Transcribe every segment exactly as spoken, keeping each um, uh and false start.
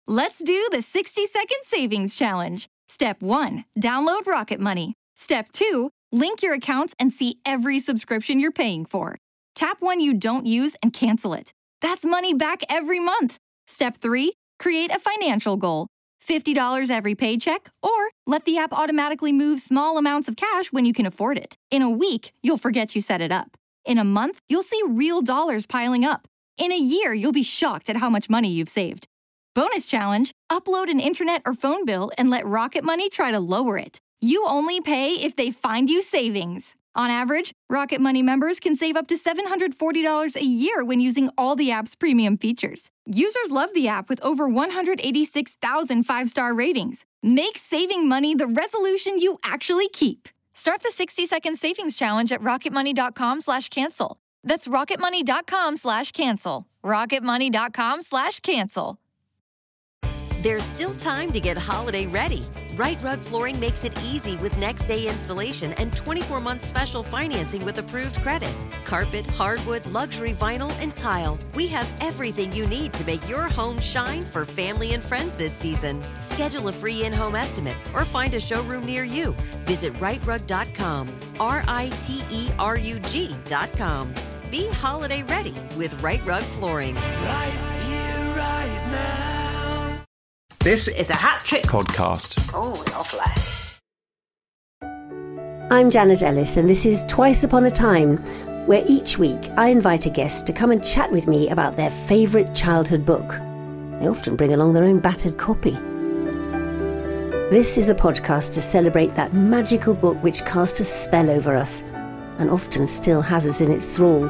Let's do the sixty second savings challenge. Step one, download Rocket Money. Step two, link your accounts and see every subscription you're paying for. Tap one you don't use and cancel it. That's money back every month. Step three, create a financial goal. fifty dollars every paycheck, or let the app automatically move small amounts of cash when you can afford it. In a week, you'll forget you set it up. In a month, you'll see real dollars piling up. In a year, you'll be shocked at how much money you've saved. Bonus challenge, upload an internet or phone bill and let Rocket Money try to lower it. You only pay if they find you savings. On average, Rocket Money members can save up to seven hundred forty dollars a year when using all the app's premium features. Users love the app with over one hundred eighty-six thousand five-star ratings. Make saving money the resolution you actually keep. Start the sixty second savings challenge at rocketmoney.com slash cancel. That's rocketmoney.com slash cancel. rocketmoney.com slash cancel. There's still time to get holiday ready. Right Rug Flooring makes it easy with next day installation and twenty-four month special financing with approved credit. Carpet, hardwood, luxury vinyl, and tile. We have everything you need to make your home shine for family and friends this season. Schedule a free in-home estimate or find a showroom near you. Visit right rug dot com. R I T E R U G dot com. Be holiday ready with Right Rug Flooring. Right here, right now. This is a Hat Trick podcast. Oh, lovely. I'm Janet Ellis, and this is Twice Upon a Time, where each week I invite a guest to come and chat with me about their favourite childhood book. They often bring along their own battered copy. This is a podcast to celebrate that magical book which cast a spell over us, and often still has us in its thrall.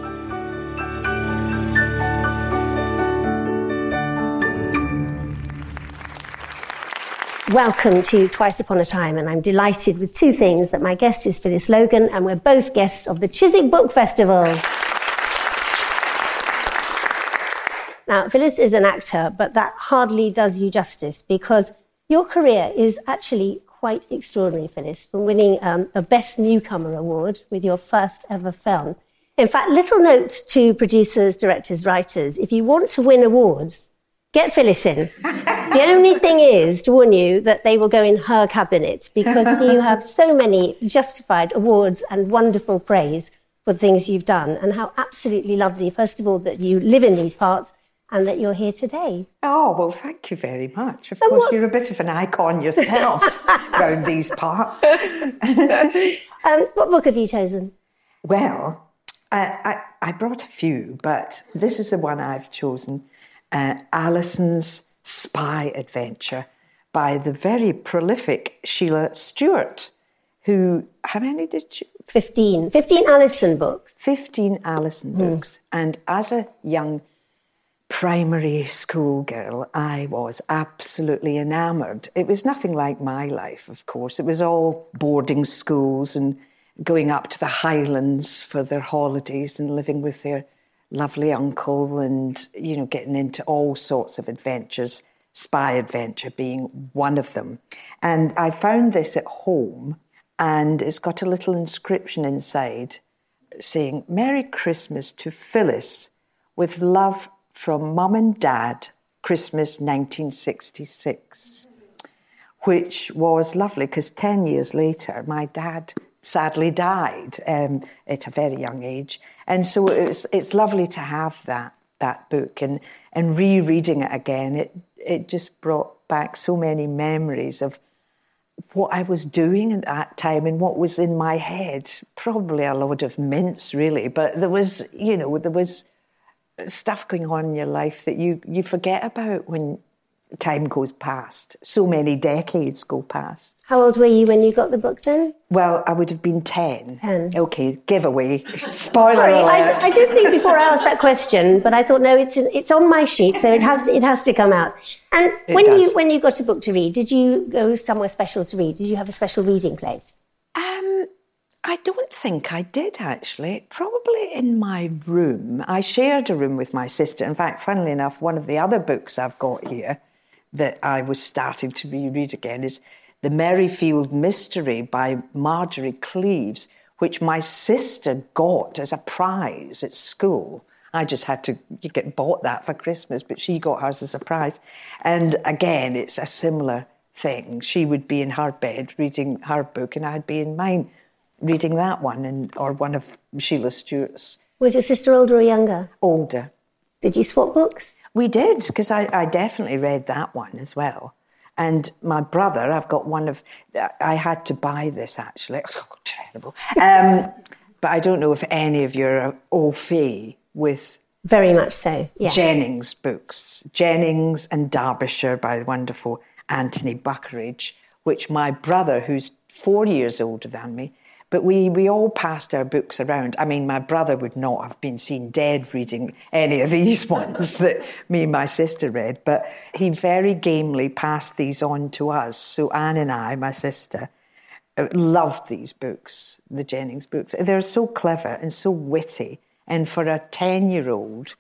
Welcome to Twice Upon a Time, and I'm delighted with two things: that my guest is Phyllis Logan, and we're both guests of the Chiswick Book Festival. Now, Phyllis is an actor, but that hardly does you justice, because your career is actually quite extraordinary, Phyllis, from winning um, a Best Newcomer award with your first ever film. In fact, little note to producers, directors, writers: if you want to win awards, get Phyllis in. The only thing is, to warn you, that they will go in her cabinet, because you have so many justified awards and wonderful praise for the things you've done, and how absolutely lovely, first of all, that you live in these parts and that you're here today. Oh, well, thank you very much. Of So course, what- you're a bit of an icon yourself around these parts. Um, what book have you chosen? Well, I, I, I brought a few, but this is the one I've chosen. Uh, Alison's Spy Adventure by the very prolific Sheila Stewart, who, how many did you? Fifteen. Fifteen Alison books. fifteen Alison Mm. books. And as a young primary school girl, I was absolutely enamoured. It was nothing like my life, of course. It was all boarding schools and going up to the Highlands for their holidays and living with their lovely uncle and, you know, getting into all sorts of adventures, Spy Adventure being one of them. And I found this at home, and it's got a little inscription inside saying, "Merry Christmas to Phyllis, with love from Mum and Dad, Christmas nineteen sixty-six, which was lovely because ten years later, my dad sadly died um, at a very young age. And so it's it's lovely to have that that book, and, and rereading it again, it it just brought back so many memories of what I was doing at that time and what was in my head. Probably a load of mince, really, but there was, you know, there was stuff going on in your life that you, you forget about when time goes past. So many decades go past. How old were you when you got the book then? Well, I would have been ten. ten. Okay, giveaway. Spoiler Sorry, I, alert. I did think before I asked that question, but I thought, no, it's in, it's on my sheet, so it has it has to come out. And It when does. you when you got a book to read, did you go somewhere special to read? Did you have a special reading place? Um, I don't think I did, actually. Probably in my room. I shared a room with my sister. In fact, funnily enough, one of the other books I've got here that I was starting to reread again is The Merrifield Mystery by Marjorie Cleaves, which my sister got as a prize at school. I just had to get bought that for Christmas, but she got hers as a surprise. And again, it's a similar thing. She would be in her bed reading her book, and I'd be in mine reading that one, and or one of Sheila Stewart's. Was your sister older or younger? Older. Did you swap books? We did, because I, I definitely read that one as well. And my brother, I've got one of... I had to buy this, actually. Oh, terrible. Um, but I don't know if any of you are au fait with... Very much so, yeah. Jennings books. Jennings and Derbyshire by the wonderful Anthony Buckeridge, which my brother, who's four years older than me, but we, we all passed our books around. I mean, my brother would not have been seen dead reading any of these ones that me and my sister read, but he very gamely passed these on to us. So Anne and I, my sister, loved these books, the Jennings books. They're so clever and so witty. And for a ten-year-old,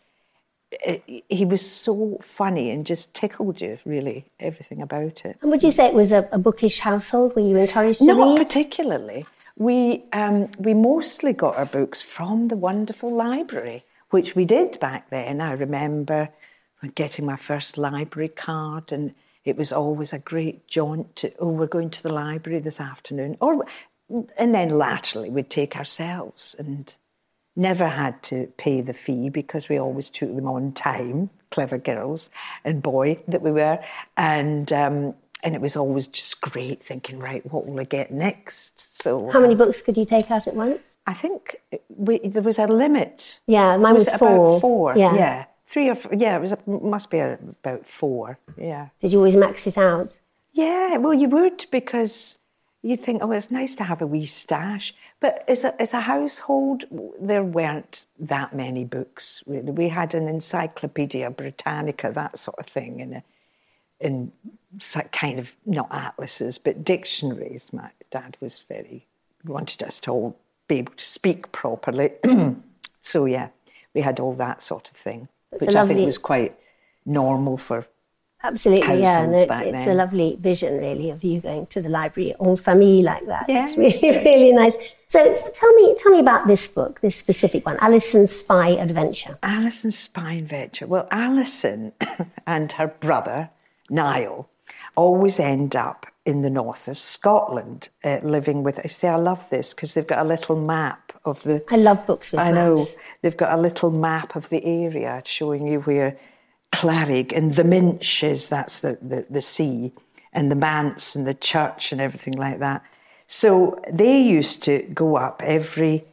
he was so funny and just tickled you, really, everything about it. And would you say it was a, a bookish household? Were you encouraged to Not read? Not particularly. We um, we mostly got our books from the wonderful library, which we did back then. I remember getting my first library card, and it was always a great jaunt to, oh, we're going to the library this afternoon. Or, and then latterly we'd take ourselves, and never had to pay the fee because we always took them on time, clever girls and boy that we were. And um, and it was always just great thinking, right, what will I get next? So how many books could you take out at once? I think we, there was a limit. Yeah, mine was, was four. About four, yeah. yeah. Three or four, yeah, it was a, must be a, about four, yeah. Did you always max it out? Yeah, well, you would, because you'd think, oh, it's nice to have a wee stash. But as a, as a household, there weren't that many books, really. We had an Encyclopedia Britannica, that sort of thing, and, a, and kind of, not atlases, but dictionaries. My dad was very, wanted us to all be able to speak properly. So, yeah, we had all that sort of thing, It's which lovely... I think was quite normal for Absolutely, yeah, and it's, it's then. a lovely vision, really, of you going to the library en famille like that. Yeah, it's really, really nice. So, tell me, tell me about this book, this specific one, Alison's Spy Adventure. Alison's Spy Adventure. Well, Alison and her brother Niall always end up in the north of Scotland, uh, living with. I say, I love this because they've got a little map of the. I love books with I maps. know they've got a little map of the area showing you where Clarig and the Minch is, that's the, the, the sea, and the manse and the church and everything like that. So they used to go up every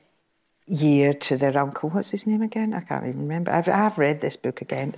year to their uncle. What's his name again? I can't even remember. I've, I've read this book again.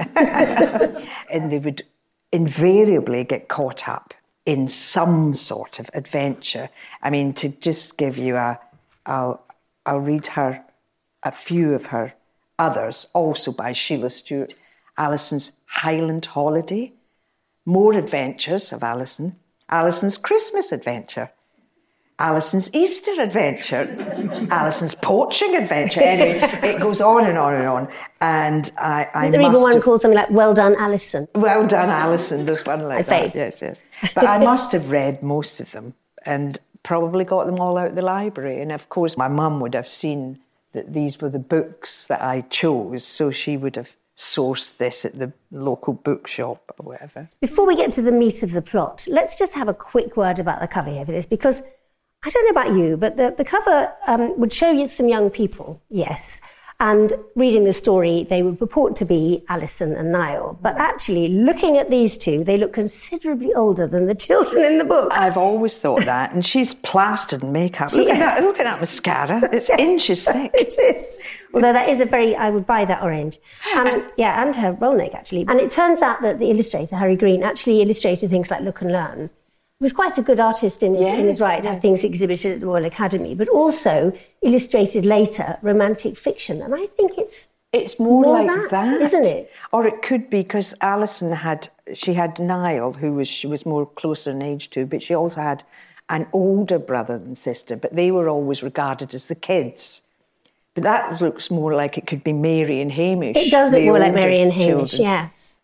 And they would invariably get caught up in some sort of adventure. I mean, to just give you a... I'll, I'll read her, a few of her others, also by Sheila Stewart. Alison's Highland Holiday, More Adventures of Alison, Alison's Christmas Adventure, Alison's Easter Adventure, Alison's Poaching Adventure. Anyway, it goes on and on and on. And I, I Is there must even one have, called something like Well Done, Alison? Well Done, Alison. There's one like My that. fave. Yes, yes. But I must have read most of them and probably got them all out of the library. And of course, my mum would have seen that these were the books that I chose, so she would have sourced this at the local bookshop or whatever. Before we get to the meat of the plot, let's just have a quick word about the cover here for this, because I don't know about you, but the, the cover um, would show you some young people, yes, and reading the story, they would purport to be Alison and Niall. But actually, looking at these two, they look considerably older than the children in the book. I've always thought that. And she's plastered in makeup. Look at that, look at that mascara. It's inches thick. It is. Although that is a very, I would buy that orange. Um, yeah, and her roll neck, actually. And it turns out that the illustrator, Harry Green, actually illustrated things like Look and Learn. He was quite a good artist in his, yes, in his right, had things exhibited at the Royal Academy, but also illustrated later romantic fiction. And I think it's It's more, more like that, that, isn't it? Or it could be because Alison had, she had Niall, who was she was more closer in age to, but she also had an older brother than sister, but they were always regarded as the kids. But that looks more like it could be Mary and Hamish. It does look the more like older Mary and Hamish, children. yes.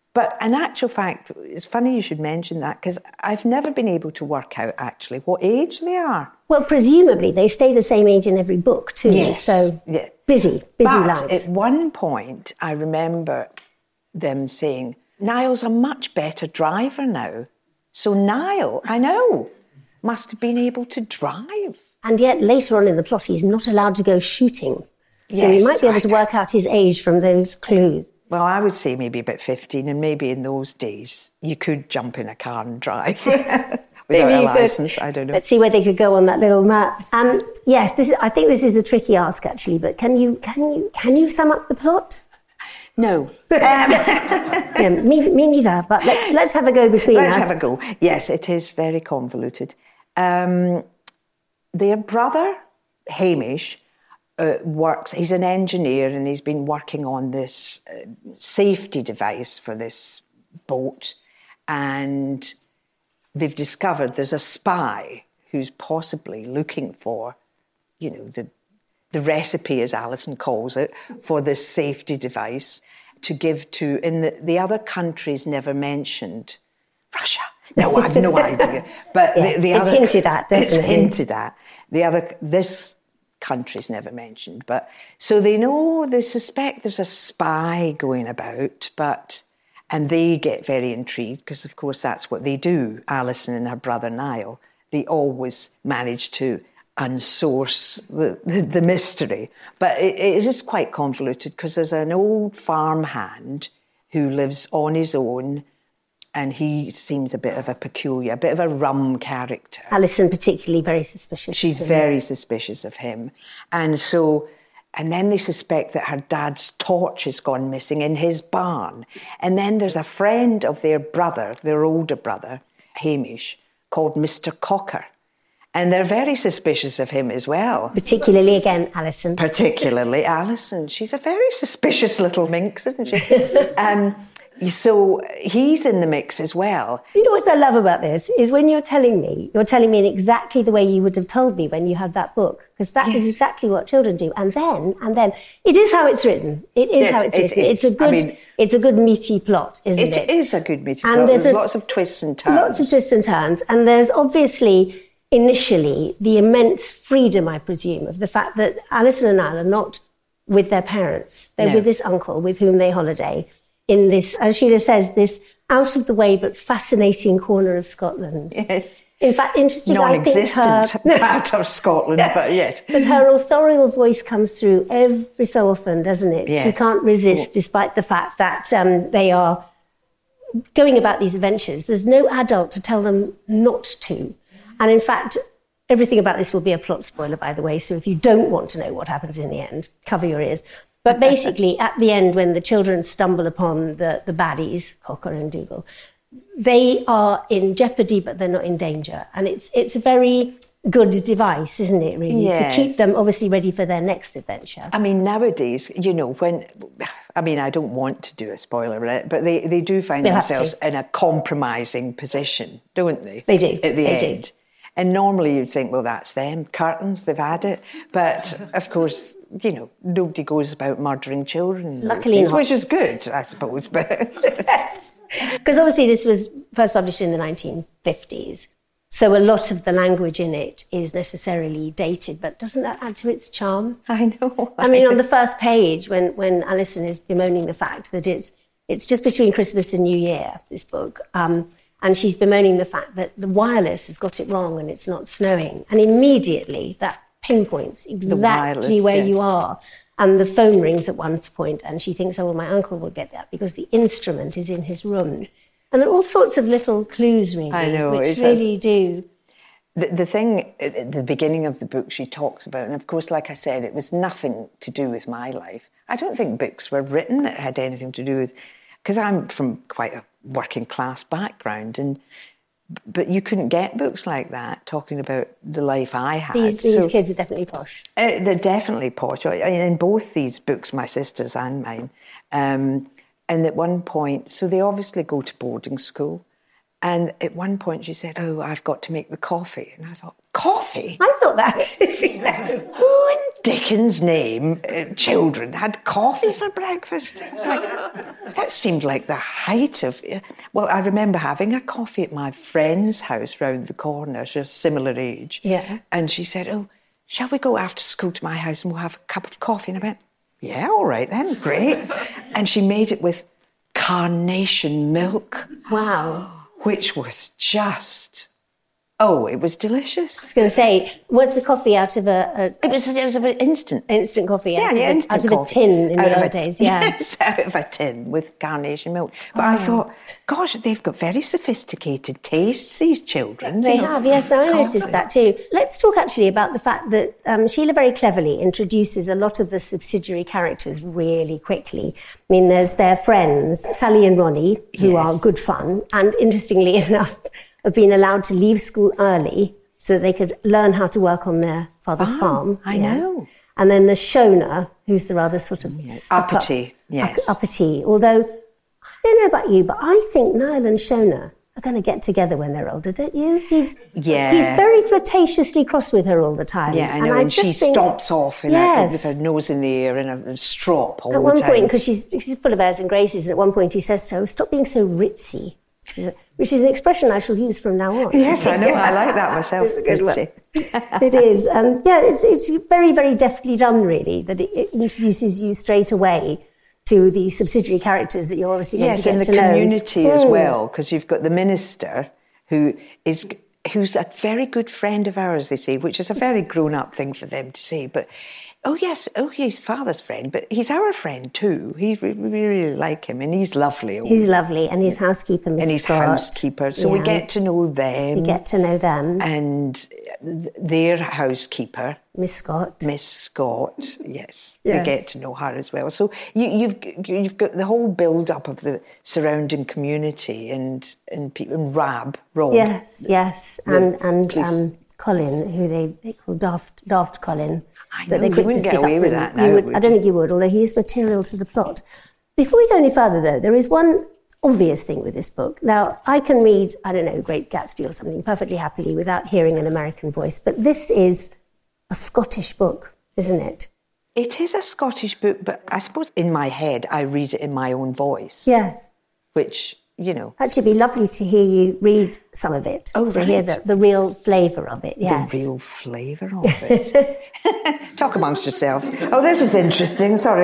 But in actual fact, it's funny you should mention that because I've never been able to work out actually what age they are. Well, presumably they stay the same age in every book too. Yes. So yeah. busy, busy but lives. At one point, I remember them saying, Niall's a much better driver now. So Niall, I know, must have been able to drive. And yet later on in the plot, he's not allowed to go shooting. So Yes, you might be able I to know. work out his age from those clues. Well, I would say maybe about fifteen, and maybe in those days you could jump in a car and drive without Maybe a you could. licence. I don't know. Let's see where they could go on that little map. Um, yes, this is, I think this is a tricky ask actually. But can you can you can you sum up the plot? No. Um, Yeah, me, me neither. But let's let's have a go between Let's us. have a go. Yes, it is very convoluted. Um, their brother, Hamish, uh, works, he's an engineer and he's been working on this uh, safety device for this boat, and they've discovered there's a spy who's possibly looking for, you know, the the recipe, as Alison calls it, for this safety device to give to, in the, the other countries never mentioned, Russia. No, I have no idea. But Yes, the, the it's other, hinted at, It's definitely. hinted at. The other, this country's never mentioned. But so they know, they suspect there's a spy going about, but, and they get very intrigued because, of course, that's what they do. Alison and her brother Niall, they always manage to unsource the, the, the mystery. But it, it is quite convoluted because there's an old farmhand who lives on his own, and he seems a bit of a peculiar, a bit of a rum character. Alison particularly very suspicious. She's of him. very suspicious of him. And so, and then they suspect that her dad's torch has gone missing in his barn. And then there's a friend of their brother, their older brother, Hamish, called Mister Cocker. And they're very suspicious of him as well. Particularly, again, Alison. Particularly Alison. She's a very suspicious little minx, isn't she? um, so he's in the mix as well. You know what I love about this is when you're telling me, you're telling me in exactly the way you would have told me when you had that book, because that is Yes. exactly what children do. And then, and then, it is how it's written. It is Yes, how it's it written. is. It's a good, I mean- it's a good meaty plot, isn't it? It is a good meeting And plot. there's There's a- lots of twists and turns. Lots of twists and turns. And there's obviously, initially, the immense freedom, I presume, of the fact that Alison and Niall are not with their parents. They're No. with this uncle with whom they holiday in this, as Sheila says, this out-of-the-way but fascinating corner of Scotland. Yes. In fact, interesting, I think Non-existent her... part of Scotland, but yet. But her authorial voice comes through every so often, doesn't it? She Yes. can't resist, despite the fact that um, they are going about these adventures. There's no adult to tell them not to. And in fact, everything about this will be a plot spoiler, by the way, so if you don't want to know what happens in the end, cover your ears. But basically, at the end, when the children stumble upon the, the baddies, Cocker and Dougal, they are in jeopardy, but they're not in danger. And it's it's a very good device, isn't it, really, Yes. to keep them obviously ready for their next adventure. I mean, nowadays, you know, when, I mean, I don't want to do a spoiler alert, but they, they do find They'll have themselves to. in a compromising position, don't they? They do, At the they do. end. And normally you'd think, well, that's them, curtains, they've had it. But, of course, you know, nobody goes about murdering children. these Luckily days, not. Which is good, I suppose, but... Because obviously this was first published in the nineteen fifties. So a lot of the language in it is necessarily dated, but doesn't that add to its charm? I know. I mean, on the first page, when, when Alison is bemoaning the fact that it's it's just between Christmas and New Year, this book, um, and she's bemoaning the fact that the wireless has got it wrong and it's not snowing. And immediately that pinpoints exactly wireless, where yes. you are. And the phone rings at one point and she thinks, oh, well, my uncle will get that because the instrument is in his room. And there are all sorts of little clues, really, I know, which it's really do. The, the thing at the beginning of the book she talks about, and of course, like I said, it was nothing to do with my life. I don't think books were written that had anything to do with, because I'm from quite a working class background, and but you couldn't get books like that talking about the life I had. These, these So- kids are definitely posh. Uh, they're definitely posh. I- In both these books, my sister's and mine. Um, and at one point, so they obviously go to boarding school. And at one point she said, oh, I've got to make the coffee. And I thought, coffee? I thought that. Who in Dickens' name, uh, children, had coffee for breakfast? It was like, that seemed like the height of... Uh, well, I remember having a coffee at my friend's house round the corner, she's a similar age. Yeah. And she said, oh, shall we go after school to my house and we'll have a cup of coffee? And I went, yeah, all right then, great. And she made it with carnation milk. Wow. Which was just... Oh, it was delicious. I was going to say, was the coffee out of a... a it was it was a bit instant. Instant coffee. Yeah, out yeah, of, instant out of coffee. a tin in Out the of old a- days, yeah. Yes, out of a tin with carnation milk. But I thought, gosh, they've got very sophisticated tastes, these children. They you know. have, yes. Now I Coffee. noticed that too. Let's talk actually about the fact that um, Sheila very cleverly introduces a lot of the subsidiary characters really quickly. I mean, there's their friends, Sally and Ronnie, who Yes. are good fun, and interestingly enough, have been allowed to leave school early so that they could learn how to work on their father's Oh, farm. I know. And then there's Shona, who's the rather sort of stuck-up- Uppity, yes. up- uppity. Although, I don't know about you, but I think Niall and Shona are going to get together when they're older, don't you? He's Yeah. he's very flirtatiously cross with her all the time. Yeah, I know, and, she just think- stomps off in Yes. a, with her nose in the air and a strop all At the one time. point, because she's, she's full of airs and graces, and at one point he says to her, stop being so ritzy, which is an expression I shall use from now on. Yes, I know, I like that myself. It's a good one. Ritzy. It is. And yeah, it's, it's very, very deftly done, really, that it, it introduces you straight away to the subsidiary characters that you're obviously going Yes, to get and the to know. community as Mm. well, because you've got the minister who is who's a very good friend of ours, they say, which is a very grown-up thing for them to say. But oh yes, oh he's father's friend, but he's our friend too. He we we really like him, and he's lovely. He's lovely, and his housekeeper, Miss and his Scott. housekeeper, so we Yeah. get to know them. We get to know them. and th- their housekeeper, Miss Scott. Miss Scott, yes, Yeah. we get to know her as well. So you, you've you've got the whole build-up of the surrounding community and and people and Rab, Rob. Yes, yes, and and police. um, Colin, who they, they call Daft Daft Colin. I but know, they you quick to wouldn't get stick up away for with him. that You now, would- would I don't you? think you would, although he is material to the plot. Before we go any further, though, there is one obvious thing with this book. Now, I can read, I don't know, Great Gatsby or something perfectly happily without hearing an American voice, but this is a Scottish book, isn't it? It is a Scottish book, but I suppose in my head I read it in my own voice. Yes. Which, you know, Actually, it'd be lovely to hear you read some of it, Oh, to hear right. the, the real flavour of it. Yes. the real flavour of it. Talk amongst yourselves. Oh, this is interesting. Sorry.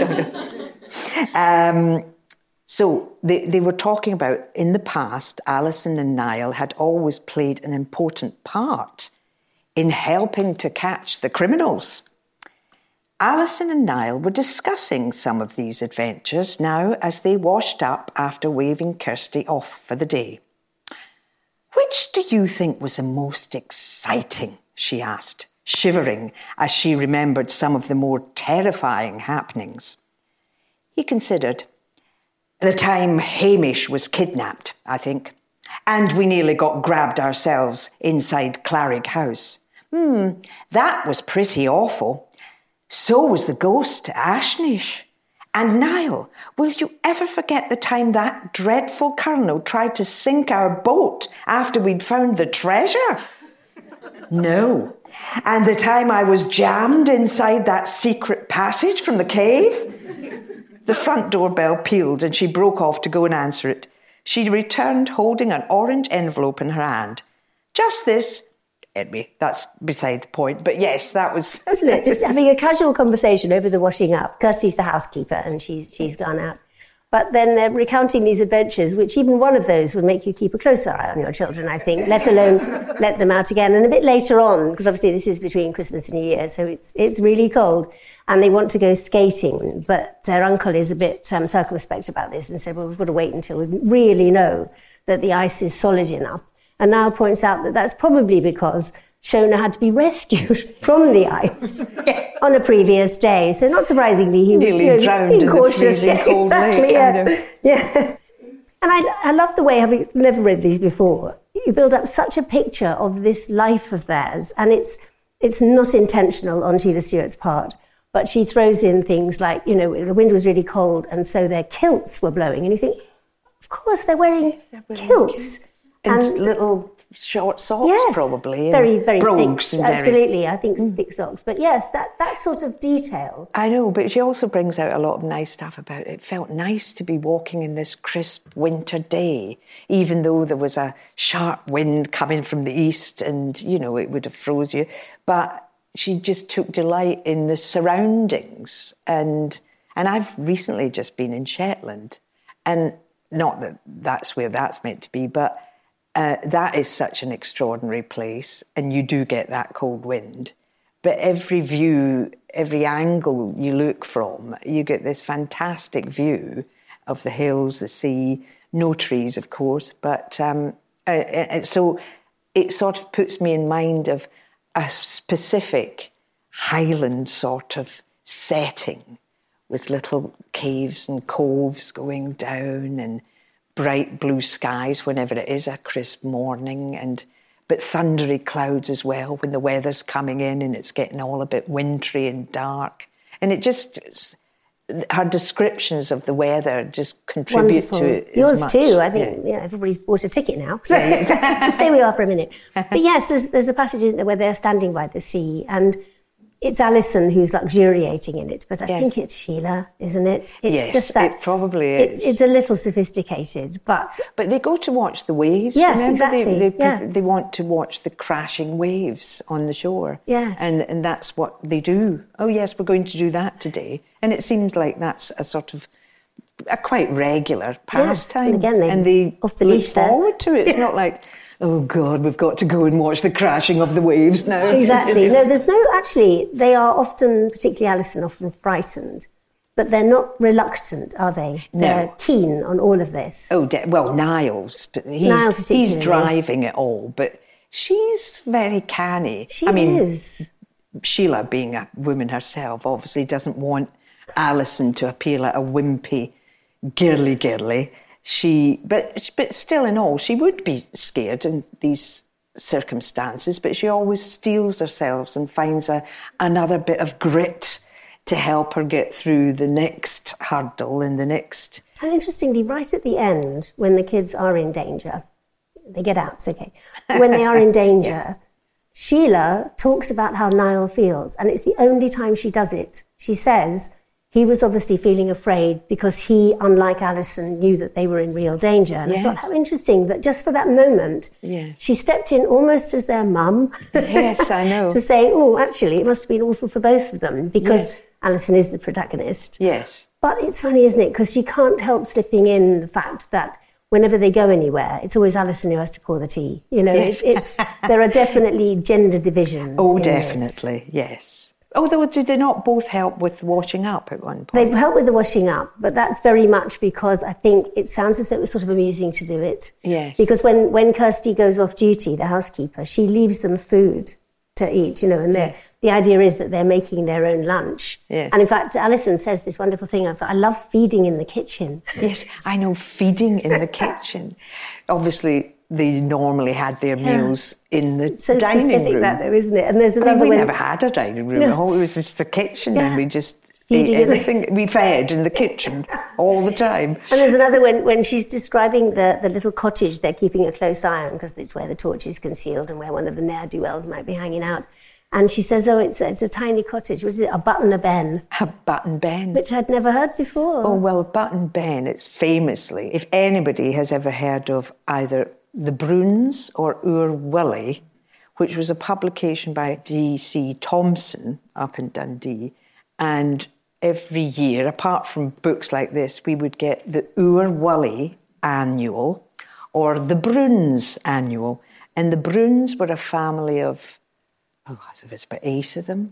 um, so they, they were talking about, in the past, Alison and Niall had always played an important part in helping to catch the criminals. Alison and Niall were discussing some of these adventures now as they washed up after waving Kirsty off for the day. Which do you think was the most exciting? She asked, shivering as she remembered some of the more terrifying happenings. He considered. The time Hamish was kidnapped, I think, and we nearly got grabbed ourselves inside Clarig House. Hmm, that was pretty awful. So was the ghost Ashnish. And Niall, will you ever forget the time that dreadful colonel tried to sink our boat after we'd found the treasure? No. And the time I was jammed inside that secret passage from the cave? The front door bell pealed and she broke off to go and answer it. She returned holding an orange envelope in her hand. Just this. Anyway, that's beside the point. But yes, that was... Isn't it? Just having a casual conversation over the washing up. Kirsty's the housekeeper and she's she's gone out. But then they're recounting these adventures, which even one of those would make you keep a closer eye on your children, I think, let alone let them out again. And a bit later on, because obviously this is between Christmas and New Year, so it's it's really cold, and they want to go skating, but their uncle is a bit um, circumspect about this and said, well, we've got to wait until we really know that the ice is solid enough. And Niall points out that that's probably because Shona had to be rescued from the ice yes. on a previous day. So not surprisingly, he was nearly you know, drowned in the incautious. freezing Yeah, cold exactly, lake. yeah. yeah. And I, I love the way, having never read these before, you build up such a picture of this life of theirs, and it's it's not intentional on Sheila Stewart's part, but she throws in things like, you know, the wind was really cold, and so their kilts were blowing, and you think, of course, they're wearing, they're wearing kilts. And, And little short socks, yes, probably. Very, very brogues thick. and Absolutely, very... I think mm. thick socks. But yes, that, that sort of detail. I know, but she also brings out a lot of nice stuff about it. It felt nice to be walking in this crisp winter day, even though there was a sharp wind coming from the east and, you know, it would have froze you. But she just took delight in the surroundings. And and I've recently just been in Shetland. And not that that's where that's meant to be, but uh, that is such an extraordinary place. And you do get that cold wind. But every view, every angle you look from, you get this fantastic view of the hills, the sea, no trees, of course. But um, uh, uh, so it sort of puts me in mind of a specific Highland sort of setting with little caves and coves going down and bright blue skies whenever it is a crisp morning, and but thundery clouds as well when the weather's coming in and it's getting all a bit wintry and dark. And it just, her descriptions of the weather just contribute Wonderful. to it. Yours much. too. I think yeah. you know, everybody's bought a ticket now. So just stay where we are for a minute. But yes, there's, there's a passage isn't there, where they're standing by the sea, and it's Alison who's luxuriating in it, but I yes. think it's Sheila, isn't it? It's yes, just that it probably is. It's, it's a little sophisticated, but... But they go to watch the waves. Yes, Remember? exactly. They, they, yeah. they want to watch the crashing waves on the shore. Yes. And, and that's what they do. Oh, yes, we're going to do that today. And it seems like that's a sort of a quite regular pastime. Yes. And again, they and they off the look leash there. forward to it. It's not like... Oh, God, we've got to go and watch the crashing of the waves now. Exactly. No, there's no... Actually, they are often, particularly Alison, often frightened. But they're not reluctant, are they? No. They're keen on all of this. Oh, de- well, Niles. He's, Niall he's driving it all. But she's very canny. She I mean, is. Sheila, being a woman herself, obviously doesn't want Alison to appear like a wimpy, girly girly. She, but but still in all, she would be scared in these circumstances, but she always steels herself and finds a, another bit of grit to help her get through the next hurdle and the next... And interestingly, right at the end, when the kids are in danger, they get out, it's okay. When they are in danger, yeah. Sheila talks about how Niall feels, and it's the only time she does it. She says... He was obviously feeling afraid because he, unlike Alison, knew that they were in real danger. And yes. I thought how interesting that just for that moment, yes. she stepped in almost as their mum. Yes, I know. To say, oh, actually, it must have been awful for both of them because yes. Alison is the protagonist. Yes. But it's funny, isn't it? Because she can't help slipping in the fact that whenever they go anywhere, it's always Alison who has to pour the tea. You know, yes. it, it's there are definitely gender divisions. Oh, in definitely, this. Yes. Although, did they not both help with washing up at one point? They help with the washing up, but that's very much because I think it sounds as though it was sort of amusing to do it. Yes. Because when, when Kirsty goes off duty, the housekeeper, she leaves them food to eat, you know, and yeah. the idea is that they're making their own lunch. Yeah. And in fact, Alison says this wonderful thing of, I love feeding in the kitchen. Yes, I know, feeding in the kitchen. Obviously, they normally had their yeah. meals in the it's so dining specific room. That though, isn't it? And there's I another mean, we when, never had a dining room. No. It was just the kitchen, yeah. and we just Feeding ate everything. We fed in the kitchen all the time. And there's another when when she's describing the, the little cottage they're keeping a close eye on because it's where the torch is concealed and where one of the ne'er-do-wells might be hanging out. And she says, oh, it's, it's a tiny cottage. What is it? A Button a Ben. A Button Ben. Which I'd never heard before. Oh, well, Button Ben, it's famously, if anybody has ever heard of either The Bruins or Oor Willie, which was a publication by D C Thomson up in Dundee, and every year, apart from books like this, we would get the Oor Willie Annual or the Bruins Annual. And the Bruins were a family of, oh, it was about eight of them,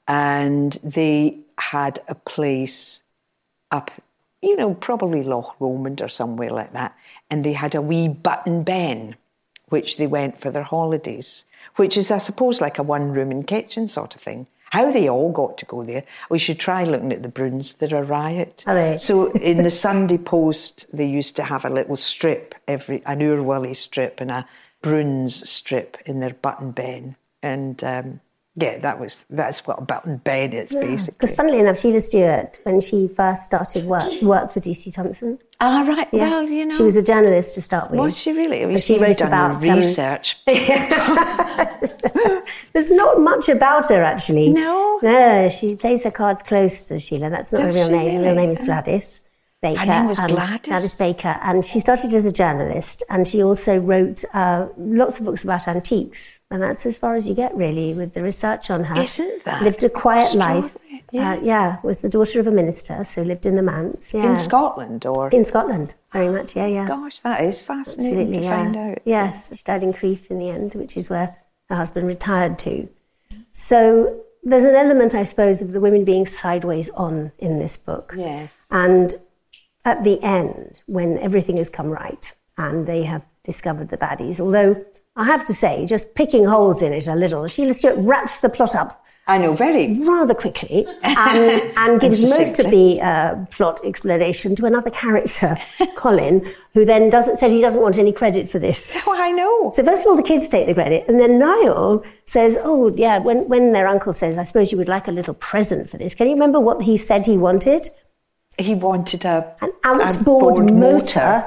and they had a place up, you know, probably Loch Lomond or somewhere like that, and they had a wee Button Ben, which they went for their holidays, which is, I suppose, like a one-room and kitchen sort of thing. How they all got to go there, we should try looking at the Bruins. They're a riot. Are they? So in the Sunday Post, they used to have a little strip, every an Oor Willie strip and a Bruins strip in their Button Ben. And um, Yeah, that was that's what about in bed is, yeah. basically. Because funnily enough, Sheila Stewart, when she first started work, worked for D C Thomson. Ah, right. Yeah. Well, you know. She was a journalist to start with. Was she really? Was she wrote about research. Um, there's not much about her, actually. No? No, she plays her cards close to Sheila. That's not Does her real name. Really? Her real name is Gladys Baker. Her name was um, Gladys? Gladys Baker. And she started as a journalist, and she also wrote uh, lots of books about antiques. And that's as far as you get, really, with the research on her. Isn't that Lived a quiet life. Yeah. Uh, yeah, was the daughter of a minister, so lived in the manse. Yeah. In Scotland, or? In Scotland, very much, yeah, yeah. Gosh, that is fascinating Absolutely, to yeah. find out. Yes, she died in Crieff in the end, which is where her husband retired to. So there's an element, I suppose, of the women being sideways on in this book. Yeah. And at the end, when everything has come right and they have discovered the baddies, although I have to say, just picking holes in it a little, Sheila Stewart wraps the plot up I know, very. rather quickly, and, and gives most of the uh, plot explanation to another character, Colin, who then doesn't said he doesn't want any credit for this. Oh, I know. So first of all, the kids take the credit, and then Niall says, oh, yeah, when, when their uncle says, I suppose you would like a little present for this. Can you remember what he said he wanted? He wanted a... An outboard motor. motor.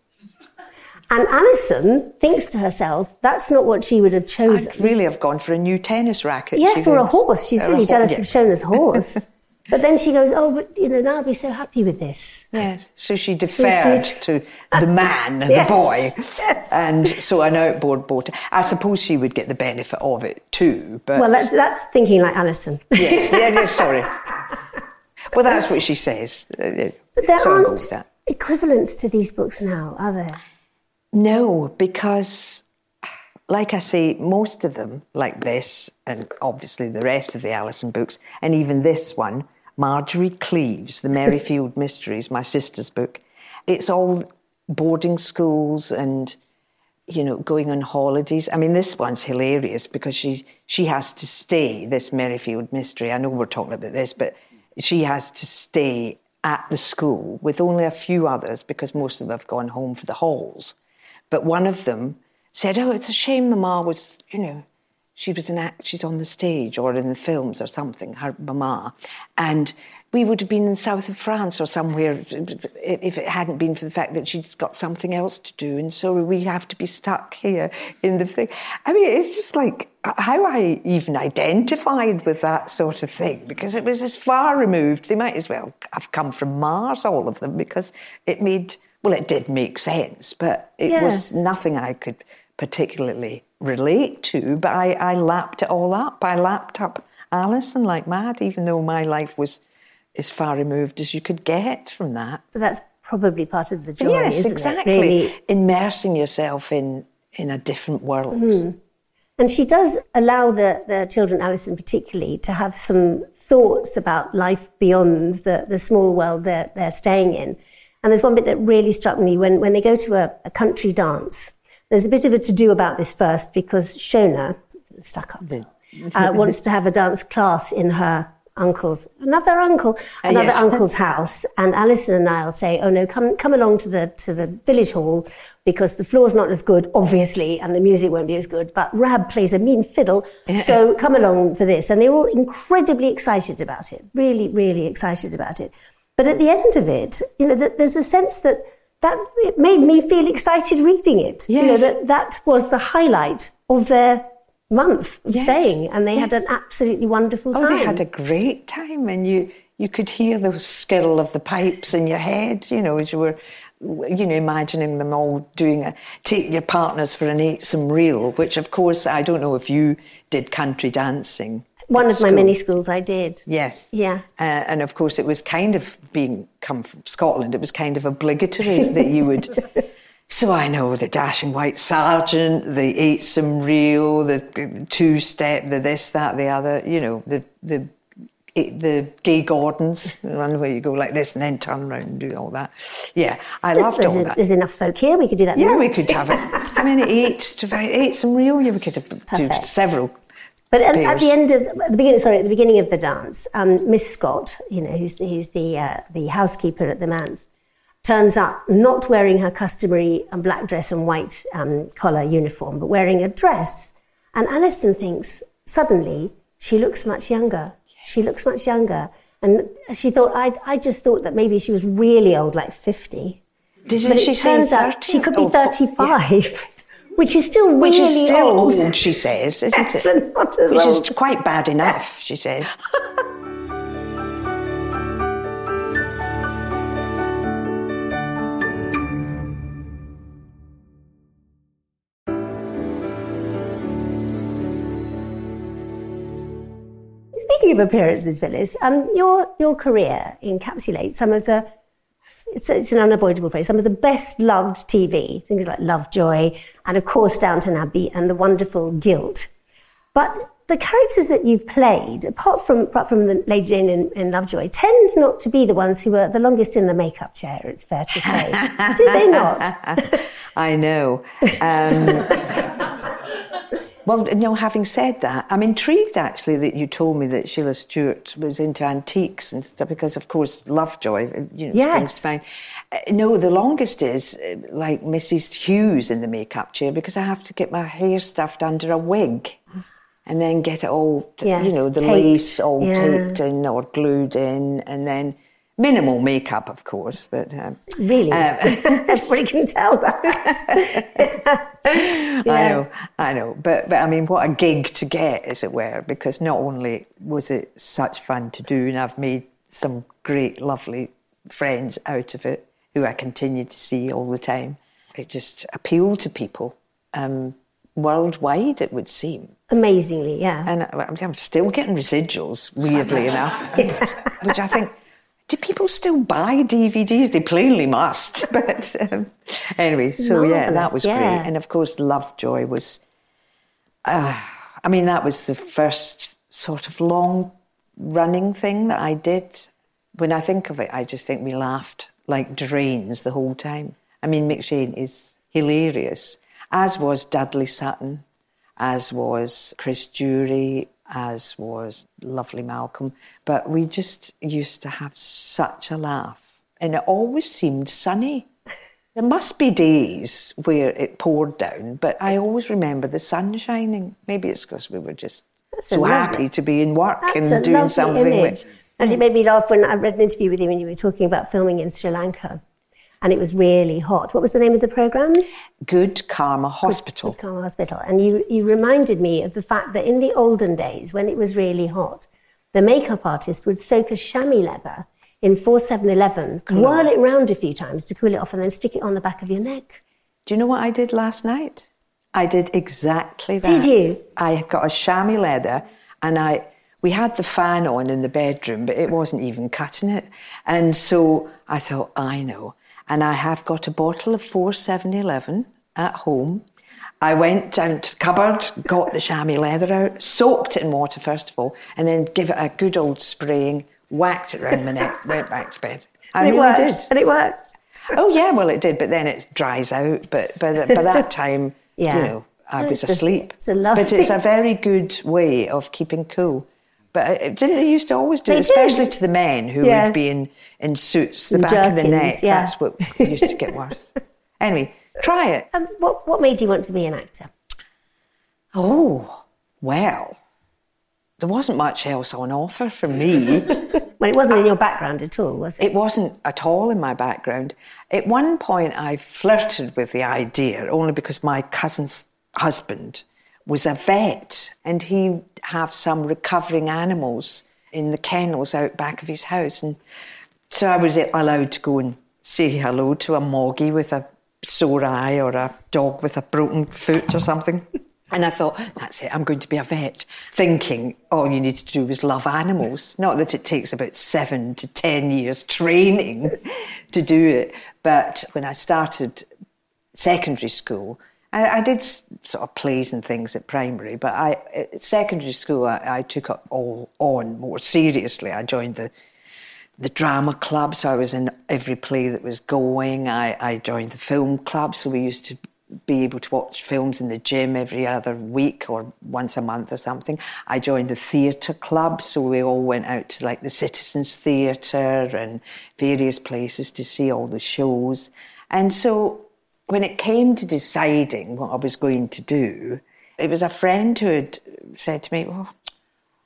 And Alison thinks to herself, that's not what she would have chosen. I'd really have gone for a new tennis racket. Yes, or a horse. She's or really ho- jealous yeah. of Shona's horse. But then she goes, oh, but, you know, now I'll be so happy with this. Yes, so she deferred So to the man, Yes. the boy. Yes. And so an outboard motor. I suppose she would get the benefit of it too, but... Well, that's, that's thinking like Alison. Yes, yeah, yeah, sorry. Well, that's what she says. But there So I'll go aren't with that. equivalents to these books now, are there? No, because, like I say, most of them, like this, and obviously the rest of the Alison books, and even this one, Marjorie Cleaves, The Merrifield Mysteries, my sister's book, it's all boarding schools and, you know, going on holidays. I mean, this one's hilarious because she, she has to stay, this Merrifield Mystery. I know we're talking about this, but she has to stay at the school with only a few others because most of them have gone home for the halls. But one of them said, oh, it's a shame Mama was, you know, she was an act, she's on the stage or in the films or something, her Mama. And we would have been in the south of France or somewhere if it hadn't been for the fact that she's got something else to do. And so we have to be stuck here in the thing. I mean, it's just like how I even identified with that sort of thing, because it was as far removed. They might as well have come from Mars, all of them, because it made... Well, it did make sense, but it Yes. was nothing I could particularly relate to, but I, I lapped it all up. I lapped up Alison like mad, even though my life was as far removed as you could get from that. But that's probably part of the joy, yes, isn't exactly. it? Really. Immersing yourself in, in a different world. Mm. And she does allow the, the children, Alison particularly, to have some thoughts about life beyond the, the small world they're, they're staying in. And there's one bit that really struck me when, when they go to a, a country dance. There's a bit of a to-do about this first because Shona, stuck up, uh, wants to have a dance class in her uncle's, another uncle, another yes. uncle's house. And Alison and Niall say, oh no, come come along to the to the village hall because the floor's not as good, obviously, and the music won't be as good. But Rab plays a mean fiddle, so come along for this. And they're all incredibly excited about it, really, really excited about it. But at the end of it, you know, that there's a sense that that it made me feel excited reading it. Yes. You know, that that was the highlight of their month of Yes. staying, and they Yes. had an absolutely wonderful time. Oh, they had a great time, and you, you could hear the skirl of the pipes in your head, you know, as you were, you know, imagining them all doing a, take your partners for an eightsome reel, which, of course, I don't know if you did country dancing. One of school. my many schools I did. Yes. Yeah. Uh, and of course, it was kind of being come from Scotland. It was kind of obligatory that you would. So I know the Dashing White Sergeant, the eightsome reel, the two step, the this, that, the other. You know, the the the Gay Gordons, the one where you go like this and then turn around and do all that. Yeah, I There's, loved there's, all a- that. there's enough folk here. We could do that. Yeah, now. we could have it. I mean, eight to eightsome reel. Yeah, we could have do Perfect. several. But at, at pairs. the end of at the beginning, sorry, at the beginning of the dance, um, Miss Scott, you know, who's, who's the uh, the housekeeper at the manse, turns up not wearing her customary um, black dress and white um, collar uniform, but wearing a dress. And Alison thinks suddenly she looks much younger. Yes. She looks much younger. And she thought, I I just thought that maybe she was really old, like fifty. Didn't but she it say turns out she could be thirty-five, yeah. which is still really Which is still old. old, she says, isn't yes, it? But not as Which old. is quite bad enough, she says. Speaking of appearances, Phyllis, um, your your career encapsulates some of the, it's, it's an unavoidable phrase, some of the best loved T V, things like Lovejoy and of course Downton Abbey and The Wonderful Guilt. But the characters that you've played, apart from apart from the Lady Jane in, in Lovejoy, tend not to be the ones who are the longest in the makeup chair, it's fair to say. Do they not? I know. Um, Well, you know, having said that, I'm intrigued actually that you told me that Sheila Stewart was into antiques and stuff because, of course, Lovejoy, you know, yes. springs to mind. Uh, no, the longest is uh, like Missus Hughes in the makeup chair because I have to get my hair stuffed under a wig and then get it all, t- yes, you know, the taped. lace all yeah. taped in or glued in and then minimal makeup, of course, but... Um, really? Um, Everybody can tell that. yeah. I know, I know. But, but I mean, what a gig to get, as it were, because not only was it such fun to do, and I've made some great, lovely friends out of it, who I continue to see all the time, it just appealed to people um, worldwide, it would seem. Amazingly, yeah. And I, I'm still getting residuals, weirdly enough, yeah. which I think... Do people still buy D V Ds? They plainly must. But um, anyway, so Marvelous, yeah, that was yeah. great. And of course, Lovejoy was, uh, I mean, that was the first sort of long running thing that I did. When I think of it, I just think we laughed like drains the whole time. I mean, McShane is hilarious, as was Dudley Sutton, as was Chris Jury, as was lovely Malcolm. But we just used to have such a laugh. And it always seemed sunny. There must be days where it poured down, but I always remember the sun shining. Maybe it's because we were just That's so happy to be in work That's and doing something. Image. With... And it made me laugh when I read an interview with you when you were talking about filming in Sri Lanka. And it was really hot. What was the name of the programme? Good Karma Hospital. Good, Good Karma Hospital. And you, you reminded me of the fact that in the olden days, when it was really hot, the makeup artist would soak a chamois leather in four seven eleven, cool. whirl it round a few times to cool it off, and then stick it on the back of your neck. Do you know what I did last night? I did exactly that. Did you? I got a chamois leather, and I we had the fan on in the bedroom, but it wasn't even cutting it. And so I thought, I know. And I have got a bottle of four seven eleven at home. I went down to the cupboard, got the chamois leather out, soaked it in water first of all, and then give it a good old spraying, whacked it around my neck, went back to bed. I and really it did. And it worked. Oh yeah, well it did, but then it dries out. But by, the, by that time, yeah. you know, I was asleep. It's a lovely... But it's a very good way of keeping cool. But it, didn't they used to always do they it, especially did. to the men who yes. would be in, in suits, the and back jerkins, of the neck, yeah. that's what used to get worse. Anyway, try it. Um, what, what made you want to be an actor? Oh, well, there wasn't much else on offer for me. Well, it wasn't in your background at all, was it? It wasn't at all in my background. At one point, I flirted with the idea, only because my cousin's husband was a vet, and he'd have some recovering animals in the kennels out back of his house. And so I was allowed to go and say hello to a moggy with a sore eye or a dog with a broken foot or something. And I thought, that's it, I'm going to be a vet, thinking all you needed to do was love animals. Not that it takes about seven to ten years training to do it. But when I started secondary school, I, I did sort of plays and things at primary, but I, at secondary school, I, I took it all on more seriously. I joined the the drama club, so I was in every play that was going. I, I joined the film club, so we used to be able to watch films in the gym every other week or once a month or something. I joined the theatre club, so we all went out to like the Citizens Theatre and various places to see all the shows. And so when it came to deciding what I was going to do, it was a friend who had said to me, well,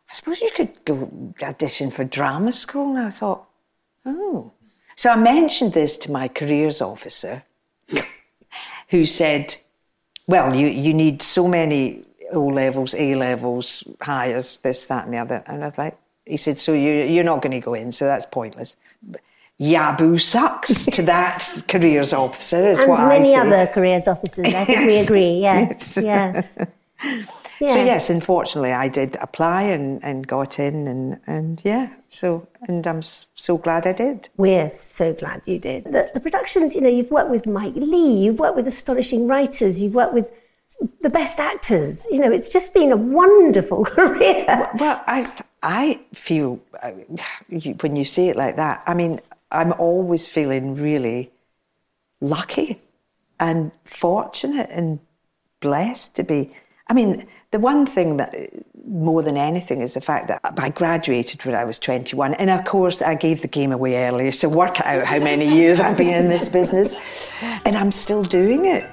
I suppose you could go audition for drama school. And I thought, oh. So I mentioned this to my careers officer, who said, well, you, you need so many O-levels, A-levels, hires, this, that and the other. And I was like, he said, so you, you're not going to go in, so that's pointless. But Yabu sucks to that careers officer, is and what I say. And many other careers officers, I think we agree, yes, yes. yes. Yes. So yes, unfortunately, I did apply and, and got in, and, and yeah, so, and I'm so glad I did. We're so glad you did. The, the productions, you know, you've worked with Mike Leigh, you've worked with astonishing writers, you've worked with the best actors. You know, it's just been a wonderful career. Well, I, I feel, when you say it like that, I mean, I'm always feeling really lucky and fortunate and blessed to be. I mean, the one thing that more than anything is the fact that I graduated when I was twenty-one, and of course I gave the game away early, so work out how many years I've been in this business, and I'm still doing it.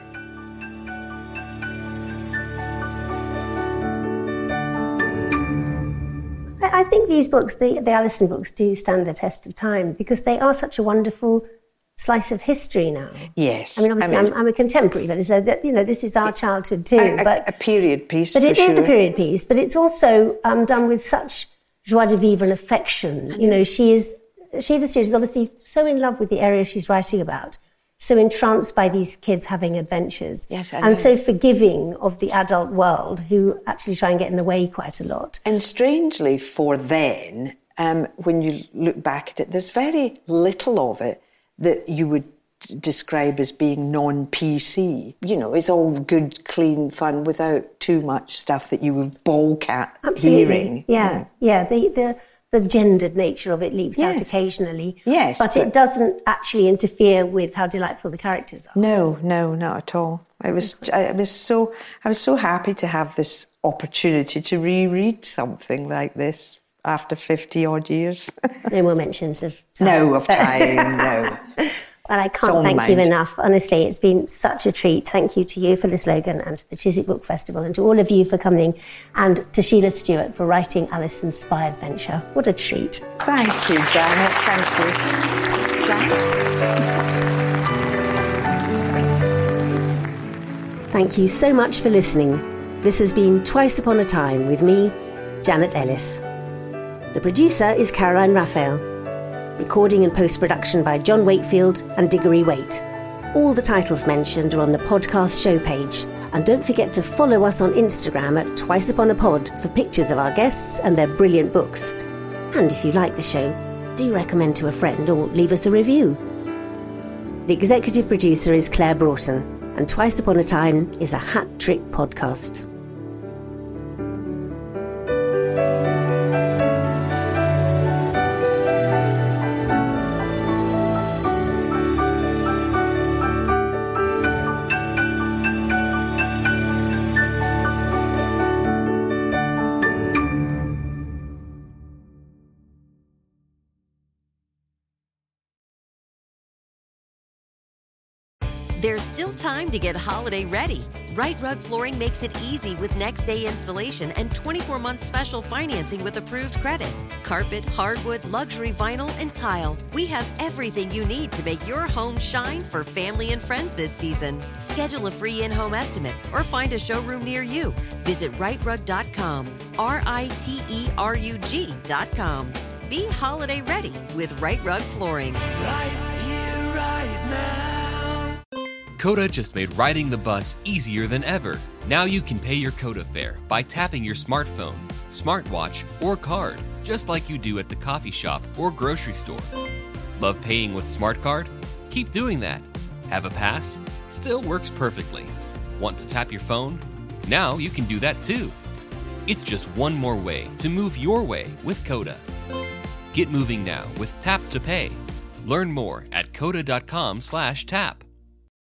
I think these books, the, the Alison books, do stand the test of time because they are such a wonderful slice of history now. Yes. I mean, obviously, I mean, I'm, I'm a contemporary, but so that, you know, this is our childhood too. A, but a period piece, But for it is sure. a period piece, but it's also um, done with such joie de vivre and affection. You know, she is, Sheila Stewart is obviously so in love with the area she's writing about, so entranced by these kids having adventures, yes, I know. and so forgiving of the adult world who actually try and get in the way quite a lot. And strangely, for then, um, when you look back at it, there's very little of it that you would describe as being non-P C. You know, it's all good, clean fun without too much stuff that you would balk at Absolutely. hearing. Yeah, yeah. The, the the gendered nature of it leaps Yes. out occasionally. Yes, but, but- it doesn't actually interfere with how delightful the characters are. No, no, not at all. I was, I was so, I was so happy to have this opportunity to reread something like this after fifty odd years. No more mentions of time. No, of time, no. Well, I on can't the thank you mind. enough. Honestly, it's been such a treat. Thank you to you, Phyllis Logan, and to the Chiswick Book Festival, and to all of you for coming, and to Sheila Stewart for writing Alison's Spy Adventure. What a treat. Thank you, Janet. Thank you. Janet? Thank you so much for listening. This has been Twice Upon a Time with me, Janet Ellis. The producer is Caroline Raphael. Recording and post-production by John Wakefield and Diggory Waite. All the titles mentioned are on the podcast show page. And don't forget to follow us on Instagram at Twice Upon a Pod for pictures of our guests and their brilliant books. And if you like the show, do recommend to a friend or leave us a review. The executive producer is Claire Broughton, and Twice Upon a Time is a hat trick podcast. There's still time to get holiday ready. Right Rug Flooring makes it easy with next day installation and twenty-four month special financing with approved credit. Carpet, hardwood, luxury vinyl, and tile. We have everything you need to make your home shine for family and friends this season. Schedule a free in-home estimate or find a showroom near you. Visit right rug dot com. R I T E R U G dot com. Be holiday ready with Right Rug Flooring. Right here, right now. Coda just made riding the bus easier than ever. Now you can pay your Coda fare by tapping your smartphone, smartwatch, or card, just like you do at the coffee shop or grocery store. Love paying with SmartCard? Keep doing that. Have a pass? Still works perfectly. Want to tap your phone? Now you can do that too. It's just one more way to move your way with Coda. Get moving now with Tap to Pay. Learn more at coda dot com slash tap.